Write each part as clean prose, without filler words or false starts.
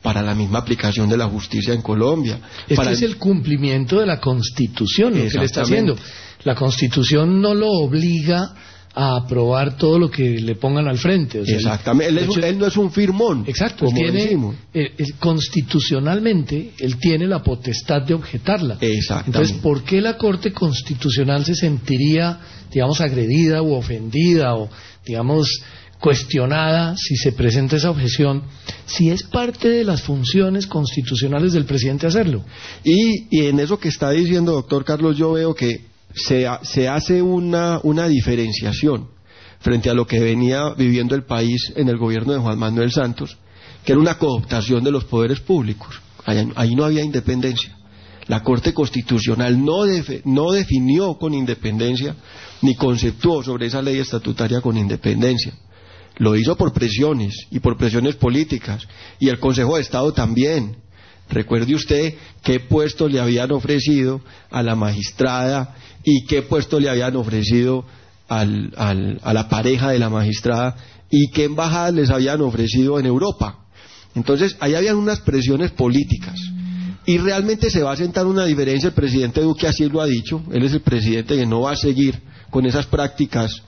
para la misma aplicación de la justicia en Colombia. Es el cumplimiento de la Constitución lo que le está haciendo. La Constitución no lo obliga a aprobar todo lo que le pongan al frente. O sea, exactamente, él no es un firmón. Exacto, constitucionalmente él tiene la potestad de objetarla. Entonces, ¿por qué la Corte Constitucional se sentiría, digamos, agredida u ofendida o, digamos, cuestionada si se presenta esa objeción, si es parte de las funciones constitucionales del presidente hacerlo? Y en eso que está diciendo, doctor Carlos, yo veo que se hace una diferenciación frente a lo que venía viviendo el país en el gobierno de Juan Manuel Santos, que era una cooptación de los poderes públicos. Ahí no había independencia. La Corte Constitucional no definió con independencia, ni conceptuó sobre esa ley estatutaria con independencia. Lo hizo por presiones, y por presiones políticas, y el Consejo de Estado también. Recuerde usted qué puesto le habían ofrecido a la magistrada y qué puesto le habían ofrecido a la pareja de la magistrada y qué embajadas les habían ofrecido en Europa. Entonces, ahí habían unas presiones políticas y realmente se va a sentar una diferencia. El presidente Duque así lo ha dicho, él es el presidente que no va a seguir con esas prácticas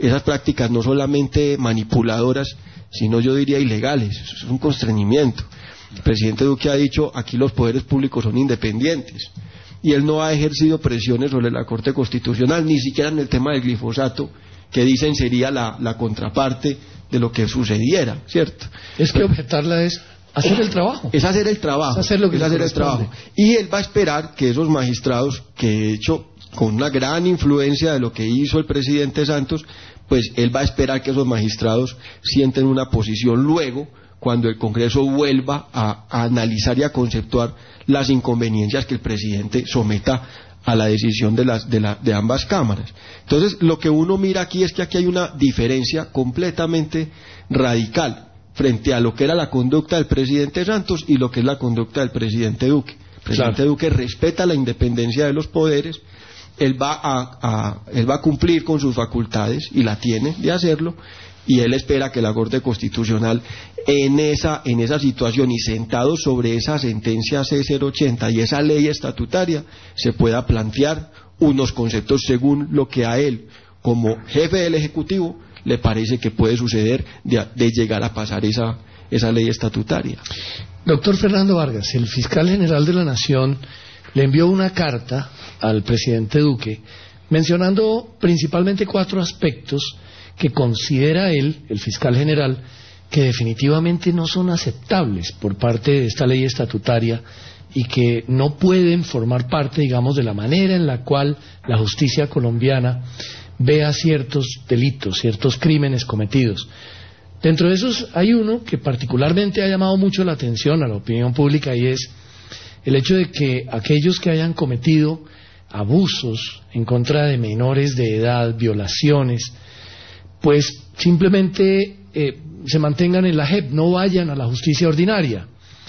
no solamente manipuladoras, sino yo diría ilegales. Eso es un constreñimiento. El presidente Duque ha dicho, aquí los poderes públicos son independientes, y él no ha ejercido presiones sobre la Corte Constitucional, ni siquiera en el tema del glifosato, que dicen sería la contraparte de lo que sucediera, ¿cierto? Es que objetarla es hacer el trabajo. Es hacer el trabajo. Es hacer lo que es hacer el trabajo. Y él va a esperar que esos magistrados, que de hecho, con una gran influencia de lo que hizo el presidente Santos, pues él va a esperar que esos magistrados sienten una posición luego, cuando el Congreso vuelva a analizar y a conceptuar las inconveniencias que el presidente someta a la decisión de ambas cámaras. Entonces, lo que uno mira aquí es que aquí hay una diferencia completamente radical frente a lo que era la conducta del presidente Santos y lo que es la conducta del presidente Duque. El presidente Duque respeta la independencia de los poderes, él va a cumplir con sus facultades, y la tiene de hacerlo, y él espera que la Corte Constitucional en esa situación, y sentado sobre esa sentencia C080 y esa ley estatutaria, se pueda plantear unos conceptos según lo que a él, como jefe del Ejecutivo, le parece que puede suceder de llegar a pasar esa ley estatutaria. Doctor Fernando Vargas, el fiscal general de la Nación le envió una carta al presidente Duque mencionando principalmente 4 aspectos que considera él, el fiscal general, que definitivamente no son aceptables por parte de esta ley estatutaria y que no pueden formar parte, digamos, de la manera en la cual la justicia colombiana vea ciertos delitos, ciertos crímenes cometidos. Dentro de esos hay uno que particularmente ha llamado mucho la atención a la opinión pública, y es el hecho de que aquellos que hayan cometido abusos en contra de menores de edad, violaciones, pues simplemente se mantengan en la JEP, no vayan a la justicia ordinaria.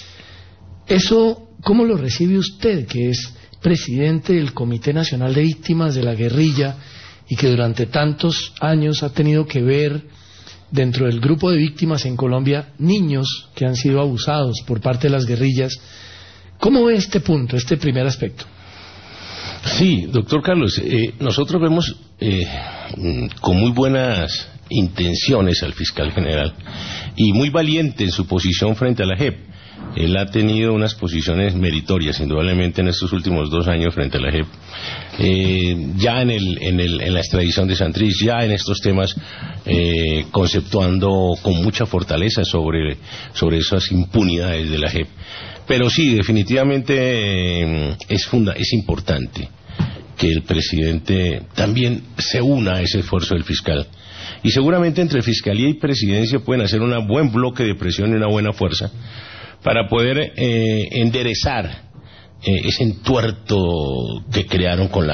Eso, ¿cómo lo recibe usted, que es presidente del Comité Nacional de Víctimas de la Guerrilla y que durante tantos años ha tenido que ver dentro del grupo de víctimas en Colombia niños que han sido abusados por parte de las guerrillas? ¿Cómo ve este punto, este primer aspecto? Sí, doctor Carlos, nosotros vemos con muy buenas intenciones al fiscal general y muy valiente en su posición frente a la JEP. Él ha tenido unas posiciones meritorias, indudablemente, en estos últimos 2 años frente a la JEP. Ya en la extradición de Santrich, ya en estos temas, conceptuando con mucha fortaleza sobre esas impunidades de la JEP. Pero sí, definitivamente es importante que el presidente también se una a ese esfuerzo del fiscal. Y seguramente entre Fiscalía y Presidencia pueden hacer un buen bloque de presión y una buena fuerza para poder enderezar ese entuerto que crearon con la